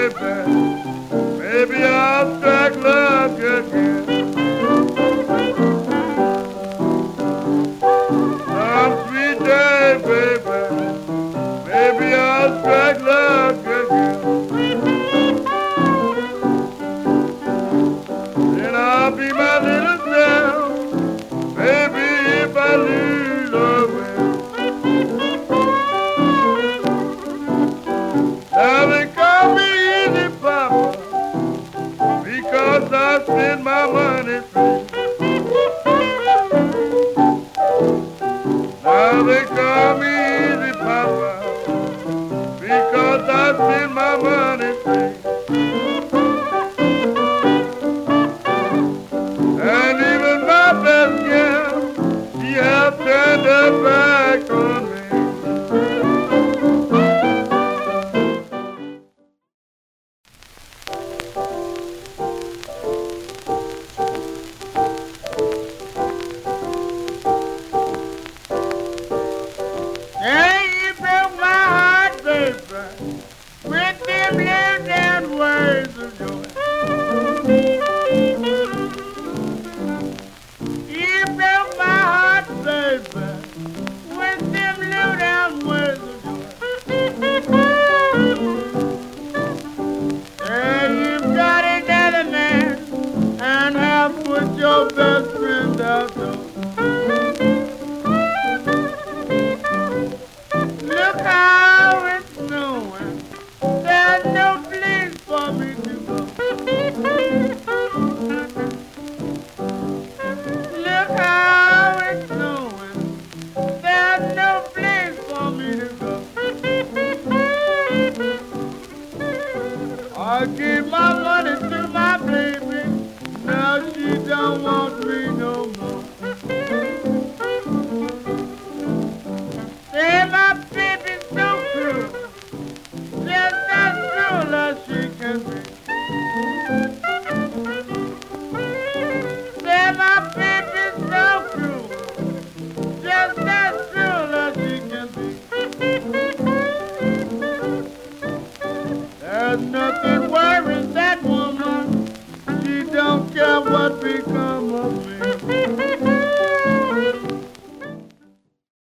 baby, maybe I'll strike luck again. Some sweet day, baby, maybe I'll strike luck again. Then I'll be my little self, baby, if I lose a will. Now they call me easy, Papa, because I spend my money free. Now they call me easy, Papa, because I spend my money free. And even my best girl, she has turned her back on me. Hey, you broke my heart, baby, with them little down words of yours. You broke my heart, baby, with them little down words of yours. Hey, you've got another man and have put your best friend outdoors. Look how it's snowing, there's no place for me to go. Look how it's snowing, there's no place for me to go. I gave my money to my baby, now she don't want me no more. Say my baby's so cruel, just as cruel as she can be.